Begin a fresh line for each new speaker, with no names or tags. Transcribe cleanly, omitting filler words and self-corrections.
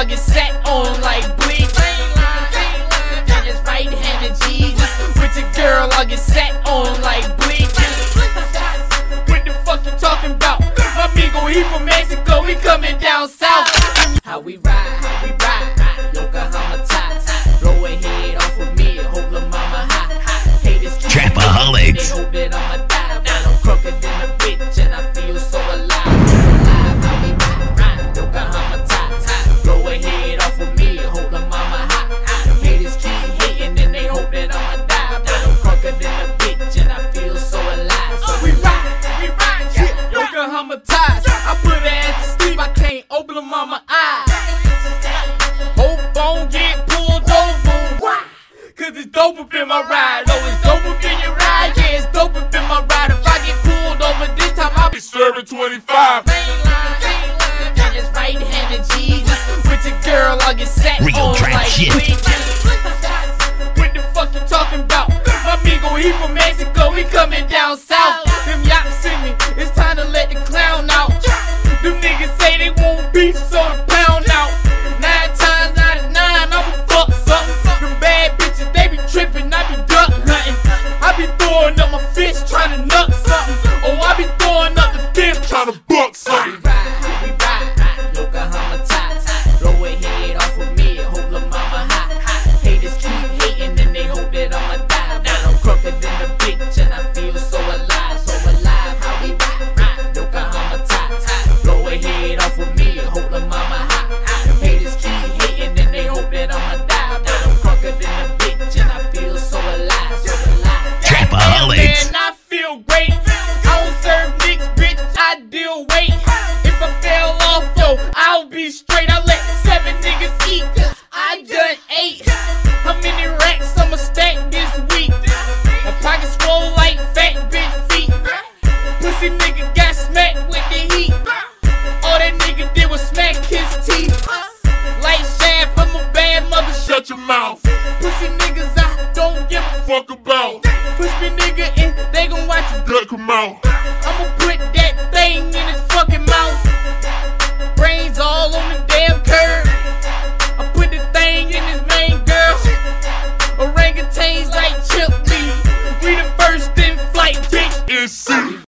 get sat on like bleach. That is right-handed Jesus. With your girl, I'll get sat on like bleach. What the fuck you talking about? My amigo, he from Mexico, he coming down south. How we ride, Yokohama ties. Blow a head off of me, hope la mama high. Haters keep
Trapaholics.
they hope that I'ma die. But I'm crooked than a bitch and I feel so alive. How we ride, Yokohama ties. Blow a head off of me, hope la mama high. Haters keep hating and they hope that I'ma die. But I'm crooked than a bitch and I feel so alive. So we ride, yeah. Yokohama ties. I put her ass to sleep, I can't open her mama eyes. Hope don't get pulled over. Why? Cause it's dope up in my ride. Oh, it's dope up in your ride. Yeah, it's dope up in my ride. If I get pulled over this time, I'll be serving 25. That is right-handed Jesus. With your girl, I'll get sat
Real
on
trap
like
shit.
bleach. What the fuck you talking about? My amigo, he from Mexico, he coming down south. Them yaps in me, it's time to let the clown out. Them niggas say they won't beef, so the pound out. 9 times out of 9, I'ma fuck something. Them bad bitches, they be trippin', I be duck hunting. I be throwing up my fist, tryna nut something. Oh, I be throwing up the fist, tryna buck something. We ride, Yokohama ties. Blow a head off of me, hope la mama high. Haters keep hating and they hope that I'ma die. But I'm crooked than a bitch and I feel so alive, so alive. How we ride, Yokohama ties. Blow a head off of me, hope la mama high. Haters keep hating and they hope that I'ma die. But I'm crooked than a bitch and I feel so alive, so alive.
Trapaholics.
Man, I feel great. I don't serve nicks, bitch, I deal weight. If I fell off, yo, I'll be straight. I let 7 niggas eat, cause I done 8. How many racks I'ma stack this week? My pockets swole like fat bitch feet. Pussy nigga got smacked with the heat. All that nigga did was smack his teeth. Light shine from a bad mother, shut your mouth. Pussy niggas I don't give a fuck about. Push me nigga in, they gon' watch your gut come out.